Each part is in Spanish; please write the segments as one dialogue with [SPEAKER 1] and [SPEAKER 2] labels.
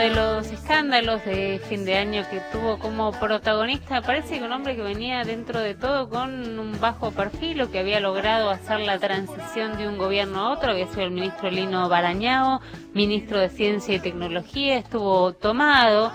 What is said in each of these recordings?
[SPEAKER 1] de los escándalos de fin de año que tuvo como protagonista, parece que un hombre que venía dentro de todo con un bajo perfil, o que había logrado hacer la transición de un gobierno a otro, había sido el ministro Lino Barañao, ministro de Ciencia y Tecnología, estuvo tomado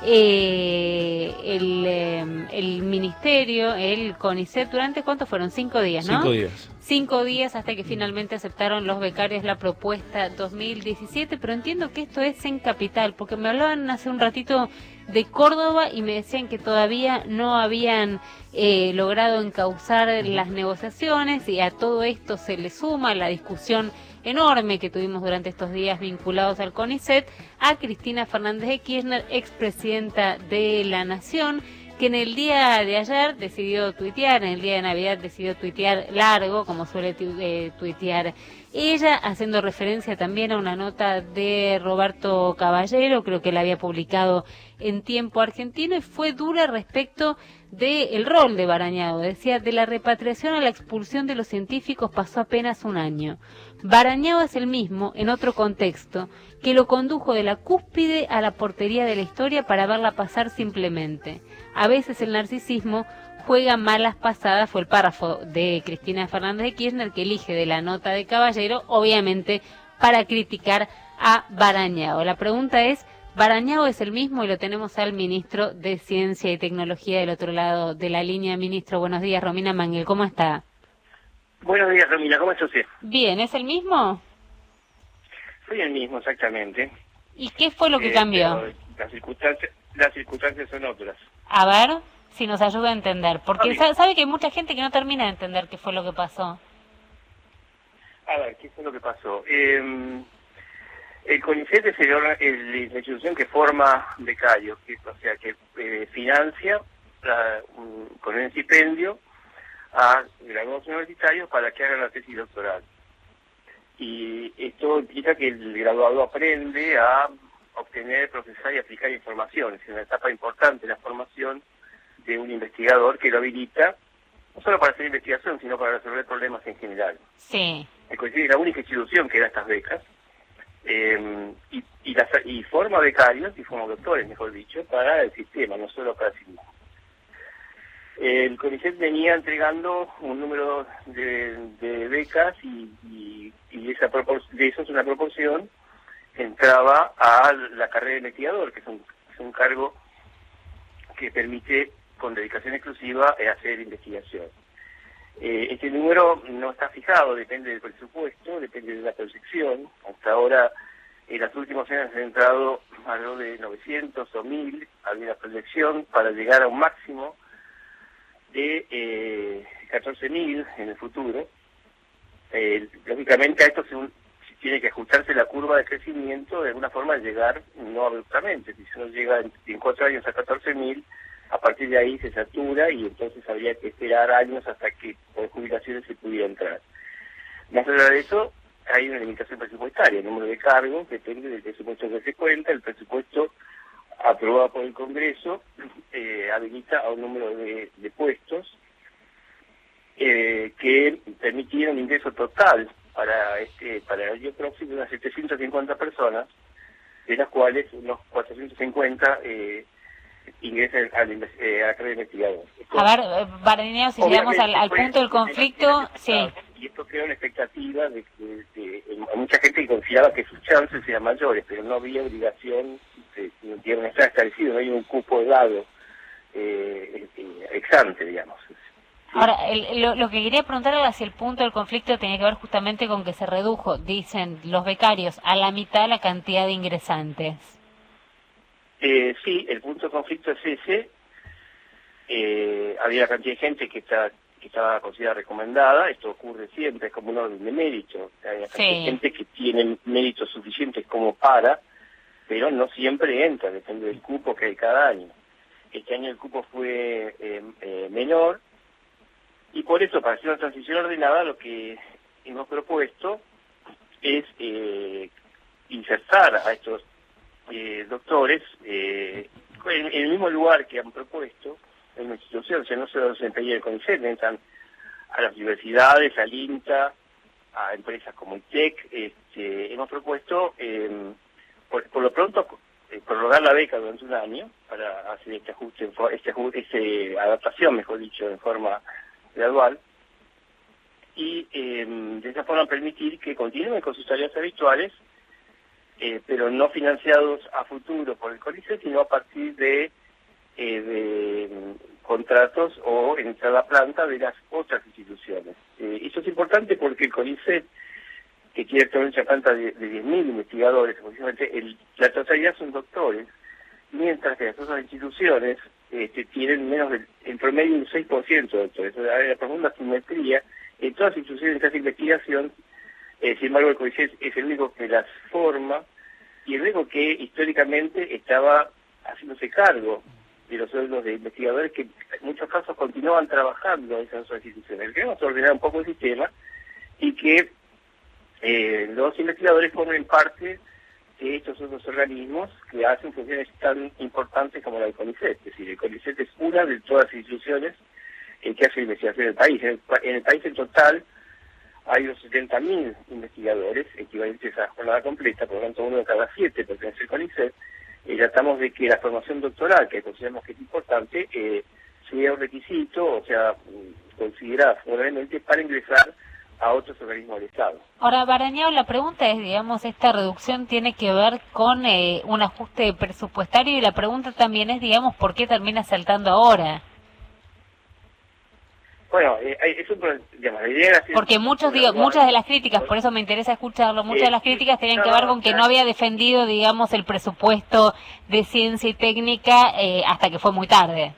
[SPEAKER 1] el ministerio, el CONICET, durante, ¿cuántos fueron? 5 días, ¿no?
[SPEAKER 2] 5 días.
[SPEAKER 1] 5 días hasta que finalmente aceptaron los becarios la propuesta 2017, pero entiendo que esto es en Capital, porque me hablaban hace un ratito de Córdoba y me decían que todavía no habían logrado encauzar las negociaciones, y a todo esto se le suma la discusión enorme que tuvimos durante estos días vinculados al CONICET, a Cristina Fernández de Kirchner, expresidenta de la Nación, que en el día de ayer decidió tuitear, en el día de Navidad decidió tuitear largo, como suele tuitear ella, haciendo referencia también a una nota de Roberto Caballero, creo que la había publicado en Tiempo Argentino, y fue dura respecto del rol de Barañao. Decía: de la repatriación a la expulsión de los científicos pasó apenas un año. Barañao es el mismo, en otro contexto, que lo condujo de la cúspide a la portería de la historia para verla pasar simplemente. A veces el narcisismo juega malas pasadas, fue el párrafo de Cristina Fernández de Kirchner, que elige de la nota de Caballero, obviamente para criticar a Barañao. La pregunta es: ¿Barañao es el mismo? Y lo tenemos al ministro de Ciencia y Tecnología del otro lado de la línea. Ministro, buenos días. Romina Mangel, ¿cómo está?
[SPEAKER 3] Buenos días, Romina, ¿cómo está usted?
[SPEAKER 1] Bien, ¿es el mismo?
[SPEAKER 3] Soy el mismo, exactamente.
[SPEAKER 1] ¿Y qué fue lo que cambió?
[SPEAKER 3] Las circunstancias son otras.
[SPEAKER 1] A ver si nos ayuda a entender, porque sabe que hay mucha gente que no termina de entender qué fue lo que pasó.
[SPEAKER 3] A ver, ¿qué fue lo que pasó? El CONICET es la institución que forma becarios, o sea, que financia con un stipendio a graduados universitarios para que hagan la tesis doctoral. Y esto implica que el graduado aprende a obtener, procesar y aplicar información. Es una etapa importante de la formación de un investigador que lo habilita no solo para hacer investigación, sino para resolver problemas en general.
[SPEAKER 1] Sí.
[SPEAKER 3] El CONICET es la única institución que da estas becas, y forma becarios y forma doctores, mejor dicho, para el sistema, no solo para sí mismo. El CONICET venía entregando un número de becas y de eso es una proporción que entraba a la carrera de investigador, que es un cargo que permite con dedicación exclusiva hacer investigación. Este número no está fijado, depende del presupuesto, depende de la proyección. Hasta ahora, en las últimas años han entrado alrededor de 900 o 1000, había una proyección para llegar a un máximo de 14.000 en el futuro. Lógicamente a esto tiene que ajustarse la curva de crecimiento de alguna forma, llegar no abruptamente. Si uno llega en 4 años a 14.000, a partir de ahí se satura y entonces habría que esperar años hasta que por jubilaciones se pudiera entrar. Más allá de eso, hay una limitación presupuestaria. El número de cargos depende del presupuesto que se cuenta. El presupuesto aprobado por el Congreso habilita a un número de puestos que permitieron ingreso total para el año próximo de unas 750 personas, de las cuales unos 450 ingresan a la carrera de investigador.
[SPEAKER 1] A ver, Barañao, si llegamos al punto del conflicto, sí.
[SPEAKER 3] Y esto crea una expectativa de mucha gente que consideraba que sus chances eran mayores, pero no había obligación, no está establecido, no hay un cupo dado ex ante, digamos. Sí.
[SPEAKER 1] Ahora, lo que quería preguntar era si el punto del conflicto tenía que ver justamente con que se redujo, dicen los becarios, a la mitad la cantidad de ingresantes.
[SPEAKER 3] Sí, el punto de conflicto es ese. Había una cantidad de gente que estaba considerada recomendada. Esto ocurre siempre, es como un orden de mérito. Hay una cantidad de gente que tiene méritos suficientes como pero no siempre entra, depende del cupo que hay cada año. Este año el cupo fue menor, y por eso, para hacer una transición ordenada, lo que hemos propuesto es insertar a estos doctores en el mismo lugar que han propuesto en una institución. O sea, no solo los desempeña el CONICET, entran a las universidades, al INTA, a empresas como ITEC. Hemos propuesto, por lo pronto, prorrogar pagar la beca durante un año para hacer esta adaptación, mejor dicho, en forma gradual, y de esa forma permitir que continúen con sus tareas habituales, pero no financiados a futuro por el CONICET, sino a partir de contratos o en cada planta de las otras instituciones. Eso es importante porque el CONICET, que quiere tener una planta de 10.000 investigadores, aproximadamente, la totalidad son doctores, mientras que las otras instituciones tienen menos en promedio un 6% de doctores. Hay una profunda simetría en todas las instituciones de esta investigación. Sin embargo, el CONICET es el único que las forma y el único que históricamente estaba haciéndose cargo de los sueldos de investigadores que en muchos casos continuaban trabajando en esas otras instituciones. Queremos ordenar un poco el sistema y que los investigadores formen parte de estos otros organismos que hacen funciones tan importantes como la del CONICET. Es decir, el CONICET es una de todas las instituciones que hace investigación en el país. En el país en total hay unos 70.000 investigadores equivalentes a la jornada completa, por lo tanto uno de cada 7 pertenece al CONICET. Tratamos de que la formación doctoral, que consideramos que es importante, sea un requisito, o sea, considerada fundamentalmente para ingresar a otros organismos del Estado.
[SPEAKER 1] Ahora, Barañao, la pregunta es, digamos, esta reducción tiene que ver con un ajuste presupuestario y la pregunta también es, digamos, ¿por qué termina saltando ahora?
[SPEAKER 3] Bueno, eso, digamos, la idea era hacer...
[SPEAKER 1] Porque muchas de las críticas, por eso me interesa escucharlo, muchas de las críticas tenían que ver con que no había defendido, digamos, el presupuesto de ciencia y técnica hasta que fue muy tarde.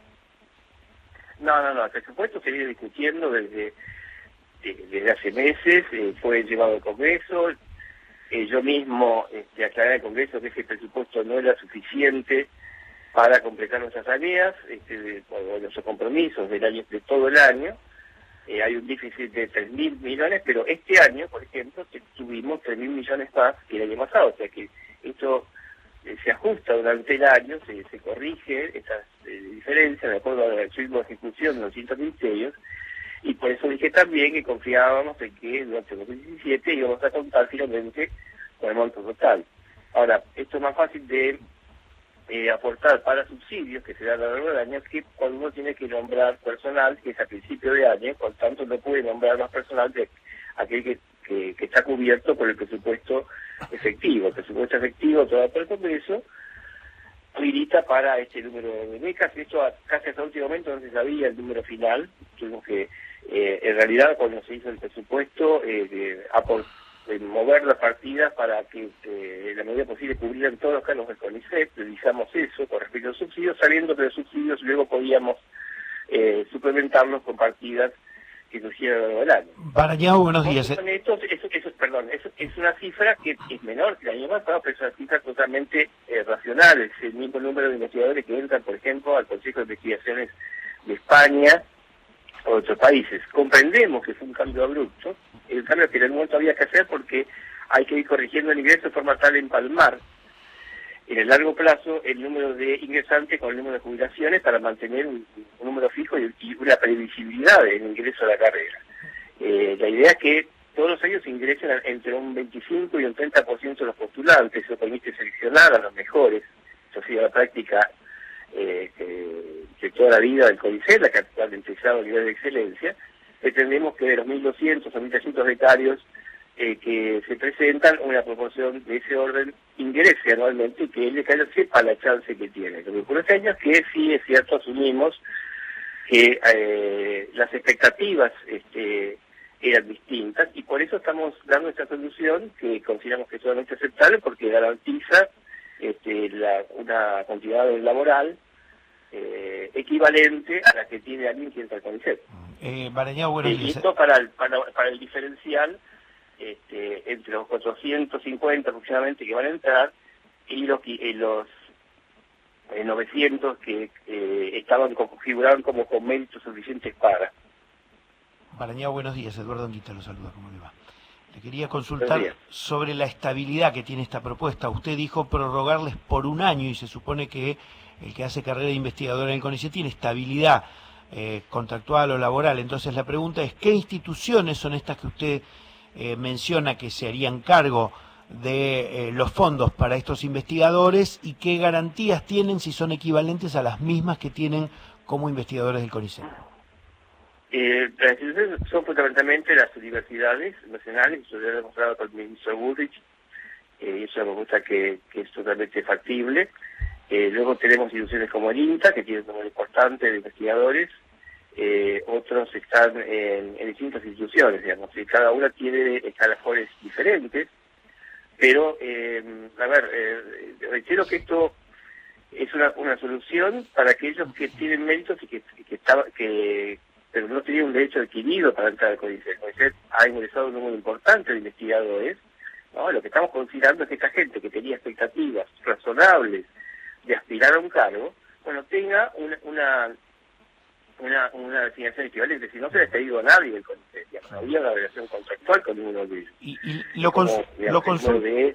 [SPEAKER 3] No, el presupuesto se viene discutiendo desde hace meses, fue llevado al Congreso, yo mismo aclaré al Congreso que ese presupuesto no era suficiente para completar nuestras tareas, nuestros compromisos de todo el año. Hay un déficit de 3.000 millones, pero este año, por ejemplo, tuvimos 3.000 millones más que el año pasado, o sea que esto se ajusta durante el año, se corrige esas diferencias de acuerdo al ritmo de ejecución de los distintos ministerios, y por eso dije también que confiábamos en que durante el 2017 íbamos a contar finalmente con el monto total. Ahora, esto es más fácil de aportar para subsidios que se dan a lo largo del año que cuando uno tiene que nombrar personal, que es a principio de año, por tanto no puede nombrar más personal de aquel que está cubierto por el presupuesto efectivo. El presupuesto efectivo todo por el Congreso habilita para este número de becas. Esto casi hasta el último momento no se sabía el número final. Tuvimos que, en realidad, cuando se hizo el presupuesto, mover las partidas para que en la medida posible cubrieran todos los cargos del CONICET. Realizamos eso con respecto a los subsidios, sabiendo que los subsidios luego podíamos suplementarlos con partidas que surgieran a lo largo del año.
[SPEAKER 2] Barañao, buenos días.
[SPEAKER 3] Es una cifra que es menor que el año pasado, pero es una cifra totalmente racional. Es el mismo número de investigadores que entran, por ejemplo, al Consejo de Investigaciones de España o de otros países. Comprendemos que fue un cambio abrupto, el cambio que en el momento había que hacer porque hay que ir corrigiendo el ingreso de forma tal de empalmar en el largo plazo el número de ingresantes con el número de jubilaciones para mantener un número fijo y una previsibilidad en el ingreso a la carrera. La idea es que todos los años ingresen entre un 25 y un 30% de los postulantes, eso permite seleccionar a los mejores. Eso ha sido la práctica de toda la vida del CONICET, la que actualmente se llama nivel de excelencia. Pretendemos que de los 1.200 o 1.300 becarios que se presentan, una proporción de ese orden ingrese anualmente y que el becario sepa la chance que tiene. Lo que ocurre este año es que sí es cierto, asumimos que las expectativas eran distintas y por eso estamos dando esta solución que consideramos que es totalmente aceptable porque garantiza una cantidad laboral equivalente a la que tiene alguien que entra al CONICET.
[SPEAKER 2] Barañao, buenos días.
[SPEAKER 3] Esto para el diferencial entre los 450 aproximadamente que van a entrar y los 900 que figuraban como con méritos suficientes para.
[SPEAKER 2] Barañao, buenos días. Eduardo Anguita lo saluda. ¿Cómo le va? Le quería consultar sobre la estabilidad que tiene esta propuesta. Usted dijo prorrogarles por un año y se supone que el que hace carrera de investigador en el CONICET tiene estabilidad contractual o laboral. Entonces la pregunta es, ¿qué instituciones son estas que usted menciona que se harían cargo de los fondos para estos investigadores y qué garantías tienen, si son equivalentes a las mismas que tienen como investigadores del CONICET.
[SPEAKER 3] Las instituciones son fundamentalmente las universidades nacionales, eso lo he demostrado con el ministro Bullrich, es una propuesta que es totalmente factible. Luego tenemos instituciones como el INTA, que tiene un número importante de investigadores, otros están en distintas instituciones, digamos, y cada una tiene escalafones diferentes, pero, reitero que esto es una solución para aquellos que tienen méritos y que pero no tenían un derecho adquirido para entrar al CONICET. El CONICET ha ingresado un número importante de investigadores, ¿no? Lo que estamos considerando es que esta gente que tenía expectativas razonables de aspirar a un cargo, bueno, tenga una designación equivalente. Si no se le ha pedido a nadie del CONICET, ya no había una relación contractual con ninguno de ellos.
[SPEAKER 2] Y lo consulto
[SPEAKER 3] de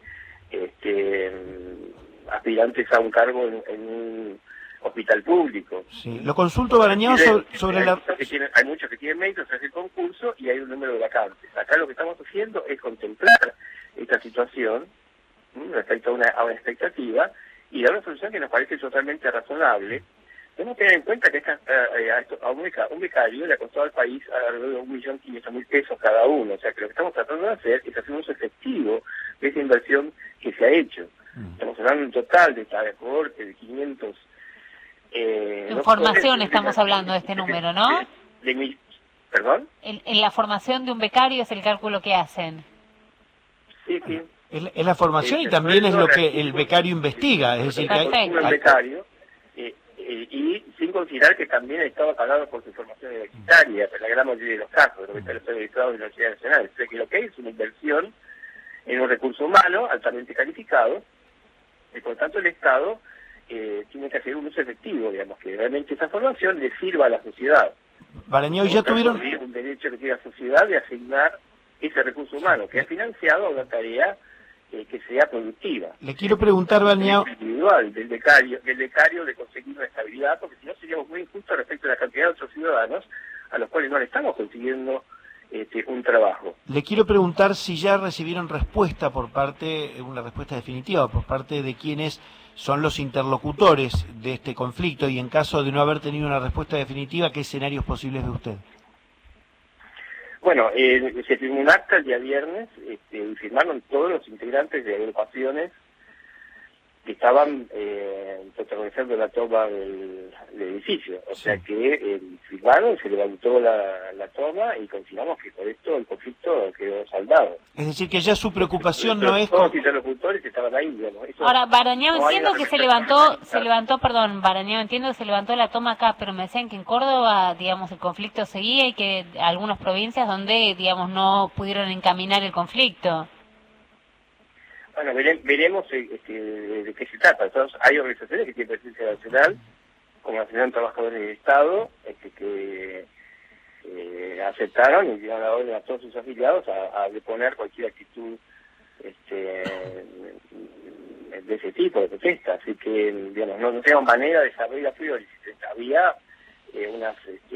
[SPEAKER 3] aspirantes a un cargo en un hospital público.
[SPEAKER 2] Sí, lo consulto, Barañao, sobre la...
[SPEAKER 3] Hay muchos que tienen méritos en ese concurso y hay un número de vacantes. Acá lo que estamos haciendo es contemplar esta situación respecto a una expectativa y dar una solución que nos parece totalmente razonable. Tenemos que tener en cuenta que a un becario le ha costado al país alrededor de 1.500.000 pesos cada uno. O sea que lo que estamos tratando de hacer es hacer un uso efectivo de esa inversión que se ha hecho. Estamos hablando de un total de cada cohorte de 500...
[SPEAKER 1] en formación estamos hablando de este número, ¿no?
[SPEAKER 3] ¿Perdón?
[SPEAKER 1] En la formación de un becario es el cálculo que hacen.
[SPEAKER 3] Sí, sí.
[SPEAKER 2] Es la formación y también es lo que el becario investiga, es decir, que
[SPEAKER 3] el becario, y sin considerar que también estaba pagado por su formación universitaria, en la gran mayoría de los casos, los becarios son egresados de la Universidad Nacional. O sea que lo que hay es una inversión en un recurso humano altamente calificado, y por tanto el Estado tiene que hacer un uso efectivo, digamos, que realmente esa formación le sirva a la sociedad.
[SPEAKER 2] Barañao, ya tuvieron
[SPEAKER 3] un derecho que tiene la sociedad de asignar ese recurso humano, que ha financiado una tarea que sea productiva.
[SPEAKER 2] Le quiero preguntar, Barañao,
[SPEAKER 3] individual del becario de conseguir una estabilidad, porque si no seríamos muy injustos respecto a la cantidad de otros ciudadanos a los cuales no le estamos consiguiendo un trabajo.
[SPEAKER 2] Le quiero preguntar si ya recibieron una respuesta definitiva por parte de quienes son los interlocutores de este conflicto, y en caso de no haber tenido una respuesta definitiva, ¿qué escenarios posibles ve usted?
[SPEAKER 3] Bueno, se firmó un acta el día viernes, y firmaron todos los integrantes de agrupaciones que estaban protagonizando la toma del edificio. O sea que firmaron, se levantó la toma y consideramos que por esto el conflicto quedó saldado.
[SPEAKER 2] Es decir, que ya su preocupación no es...
[SPEAKER 3] Todos los interlocutores estaban ahí, digamos.
[SPEAKER 1] Ahora, Barañao, entiendo que se levantó, Barañao, entiendo que se levantó la toma acá, pero me decían que en Córdoba, digamos, el conflicto seguía y que algunas provincias donde, digamos, no pudieron encaminar el conflicto.
[SPEAKER 3] Bueno, veremos de qué se trata. Entonces, hay organizaciones que tienen presencia nacional, como la Asociación de Trabajadores del Estado, que aceptaron y dieron la orden a todos sus afiliados a deponer cualquier actitud de ese tipo, de protesta. Así que, digamos, no tenemos manera de saber a priori. Había unas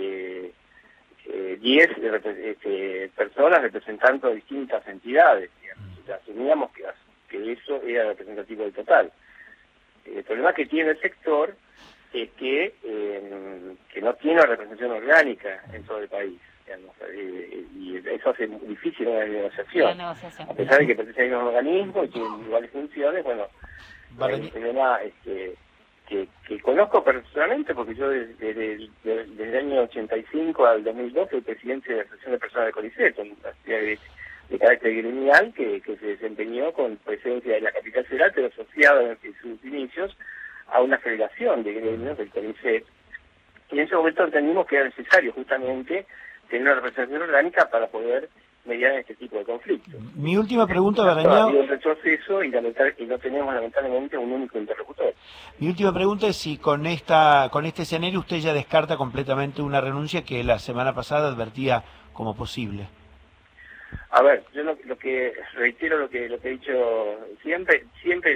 [SPEAKER 3] 10 personas representando distintas entidades, digamos. Asumíamos que eso era representativo del total. El problema que tiene el sector es que no tiene una representación orgánica en todo el país, digamos, y eso hace muy difícil una negociación. A pesar de que pertenece a un organismo y tiene iguales funciones, bueno, hay un problema que conozco personalmente, porque yo desde el año 85 al 2002 fui presidente de la Asociación de Personas de CONICET, de carácter gremial que se desempeñó con presencia de la capital federal, pero asociado en sus inicios a una federación de gremios del CONICET. Y en ese momento entendimos que era necesario justamente tener una representación orgánica para poder mediar en este tipo de conflictos.
[SPEAKER 2] Mi última pregunta, Barañao...
[SPEAKER 3] Ha habido un retroceso y no tenemos lamentablemente un único interlocutor.
[SPEAKER 2] Mi última pregunta es si con este escenario usted ya descarta completamente una renuncia que la semana pasada advertía como posible.
[SPEAKER 3] A ver, yo lo que reitero lo que he dicho siempre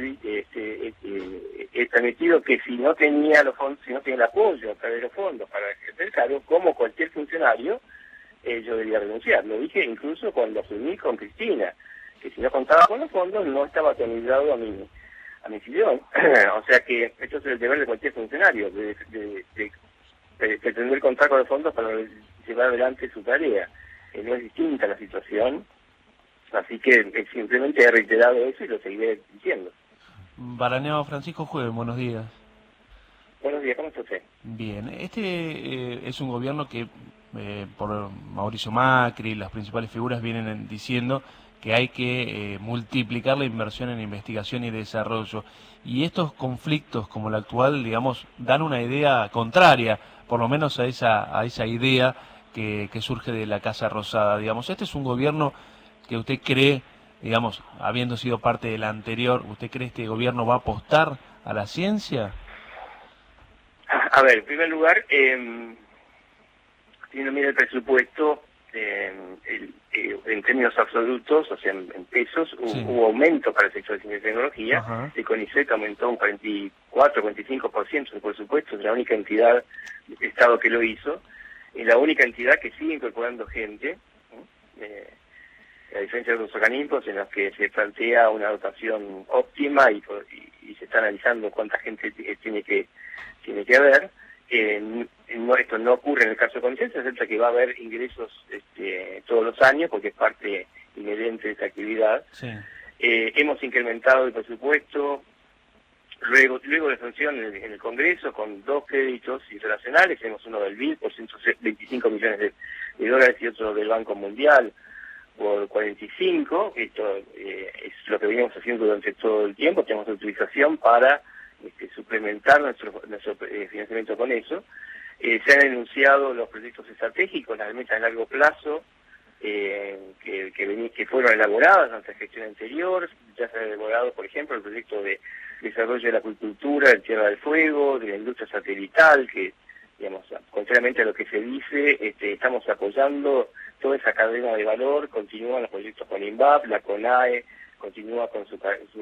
[SPEAKER 3] he transmitido que si no tenía los fondos, si no tenía el apoyo a través de los fondos para ejercer el cargo, como cualquier funcionario, yo debería renunciar. Lo dije incluso cuando asumí con Cristina. que si no contaba con los fondos no estaba candidato a mi sillón. O sea que esto es el deber de cualquier funcionario, de pretender contar con los fondos para llevar adelante su tarea. No es distinta la situación, así que simplemente he reiterado eso y lo seguiré diciendo.
[SPEAKER 4] Barañao Francisco Jueves, buenos días.
[SPEAKER 3] Buenos días, ¿cómo está usted?
[SPEAKER 4] Bien, es un gobierno que por Mauricio Macri, las principales figuras vienen diciendo que hay que multiplicar la inversión en investigación y desarrollo. Y estos conflictos como el actual, digamos, dan una idea contraria, por lo menos a esa idea que surge de la Casa Rosada. Digamos, este es un gobierno que usted cree, digamos, habiendo sido parte del anterior, ¿usted cree que este gobierno va a apostar a la ciencia?
[SPEAKER 3] A ver, en primer lugar, si uno mira el presupuesto, en términos absolutos, o sea, en pesos,
[SPEAKER 4] Sí.
[SPEAKER 3] hubo aumento para el sector de ciencia y tecnología.
[SPEAKER 4] Ajá.
[SPEAKER 3] El CONICET aumentó un 44-45% del presupuesto, es la única entidad del Estado que lo hizo, es la única entidad que sigue incorporando gente, a diferencia de otros organismos en los que se plantea una dotación óptima y se está analizando cuánta gente tiene que haber. Esto no ocurre en el caso de CONICET, se acepta que va a haber ingresos todos los años porque es parte inherente de esta actividad.
[SPEAKER 4] Sí.
[SPEAKER 3] Hemos incrementado el presupuesto luego de la sanción en el Congreso con 2 créditos internacionales. Tenemos uno del BID por 125 millones de dólares y otro del Banco Mundial por 45. Esto es lo que venimos haciendo durante todo el tiempo. Tenemos autorización para suplementar nuestro financiamiento con eso. Se han enunciado los proyectos estratégicos, las metas a largo plazo que fueron elaboradas en nuestra gestión anterior. Ya se ha elaborado, por ejemplo, el proyecto de desarrollo de la acuicultura, del Tierra del Fuego, de la industria satelital, que, digamos, contrariamente a lo que se dice, estamos apoyando toda esa cadena de valor. Continúan los proyectos con INVAP, la CONAE continúa con su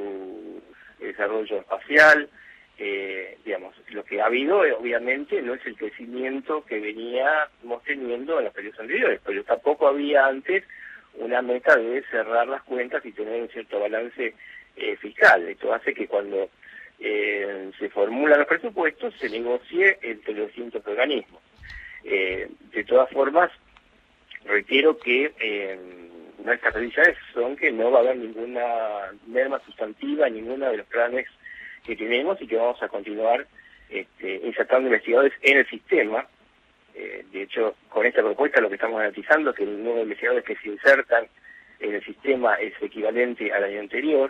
[SPEAKER 3] desarrollo espacial. Digamos, lo que ha habido obviamente no es el crecimiento que veníamos teniendo en los periodos anteriores, pero tampoco había antes una meta de cerrar las cuentas y tener un cierto balance fiscal. Esto hace que cuando se formulan los presupuestos se negocie entre los distintos organismos. De todas formas, reitero que nuestras previsiones son que no va a haber ninguna merma sustantiva en ninguno de los planes que tenemos y que vamos a continuar insertando investigadores en el sistema. De hecho, con esta propuesta lo que estamos garantizando es que el número de investigadores que se insertan en el sistema es equivalente al año anterior.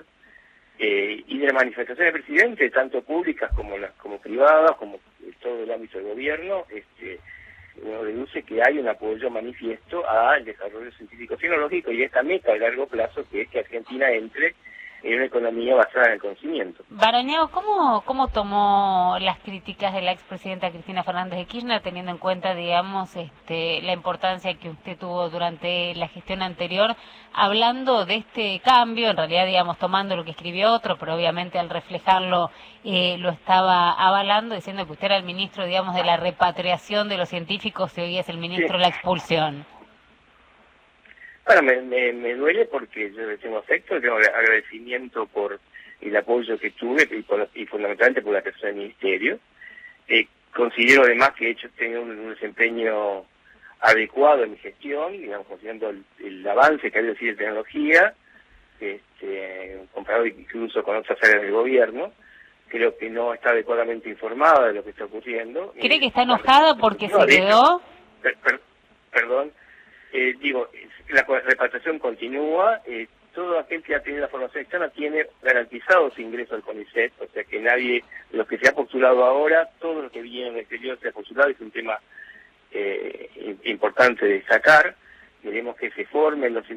[SPEAKER 3] Y de la manifestación del presidente, tanto públicas como privadas, como todo el ámbito del gobierno, uno deduce que hay un apoyo manifiesto al desarrollo científico-tecnológico y esta meta a largo plazo, que es que Argentina entre en una economía basada en el conocimiento.
[SPEAKER 1] Barañao, ¿cómo tomó las críticas de la expresidenta Cristina Fernández de Kirchner, teniendo en cuenta, digamos, la importancia que usted tuvo durante la gestión anterior, hablando de este cambio, en realidad, digamos, tomando lo que escribió otro, pero obviamente al reflejarlo lo estaba avalando, diciendo que usted era el ministro, digamos, de la repatriación de los científicos y hoy es el ministro de la expulsión?
[SPEAKER 3] Bueno, me duele porque yo le tengo afecto, tengo agradecimiento por el apoyo que tuve y fundamentalmente por la persona del ministerio. Considero además que he tenido un desempeño adecuado en mi gestión, digamos, considerando el avance que ha habido en ciencia y tecnología, comparado incluso con otras áreas del gobierno. Creo que no está adecuadamente informada de lo que está ocurriendo.
[SPEAKER 1] ¿Cree que está enojada porque se quedó?
[SPEAKER 3] Perdón. Digo, la repatriación continúa, todo aquel que ha tenido la formación externa tiene garantizado su ingreso al CONICET, o sea que nadie, de los que se ha postulado ahora, todo lo que viene del exterior se ha postulado, es un tema importante de destacar. Queremos que se formen los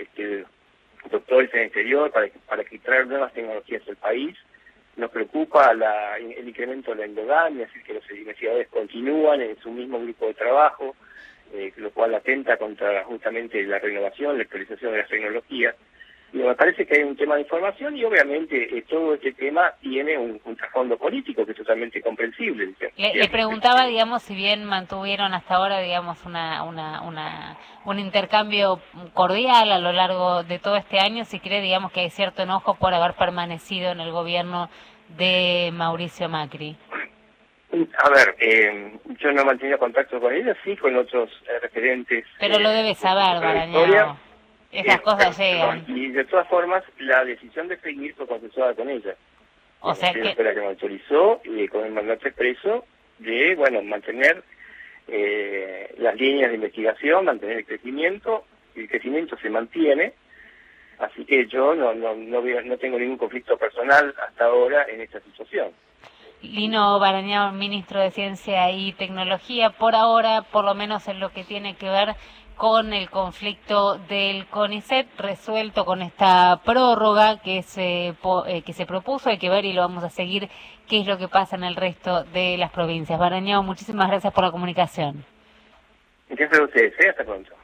[SPEAKER 3] doctores en el exterior para que traer nuevas tecnologías al país. Nos preocupa el incremento de la endogamia, es decir, que los investigadores continúan en su mismo grupo de trabajo, lo cual atenta contra justamente la renovación, la actualización de las tecnologías. Y me parece que hay un tema de información y obviamente todo este tema tiene un trasfondo político que es totalmente comprensible.
[SPEAKER 1] Le preguntaba, digamos, si bien mantuvieron hasta ahora, digamos, un intercambio cordial a lo largo de todo este año, si cree, digamos, que hay cierto enojo por haber permanecido en el gobierno de Mauricio Macri.
[SPEAKER 3] A ver, yo no he mantenido contacto con ella, sí con otros referentes.
[SPEAKER 1] Pero lo debe saber, Barañao. Esas cosas llegan.
[SPEAKER 3] Y de todas formas, la decisión de seguir fue consensuada con ella.
[SPEAKER 1] O sea que...
[SPEAKER 3] Fue la que me autorizó, con el mandato expreso, de, mantener las líneas de investigación, mantener el crecimiento se mantiene, así que yo no tengo ningún conflicto personal hasta ahora en esta situación.
[SPEAKER 1] Lino Barañao, ministro de Ciencia y Tecnología, por ahora, por lo menos en lo que tiene que ver con el conflicto del CONICET, resuelto con esta prórroga que se propuso, hay que ver y lo vamos a seguir qué es lo que pasa en el resto de las provincias. Barañao, muchísimas gracias por la comunicación.
[SPEAKER 3] Gracias a ustedes, hasta pronto.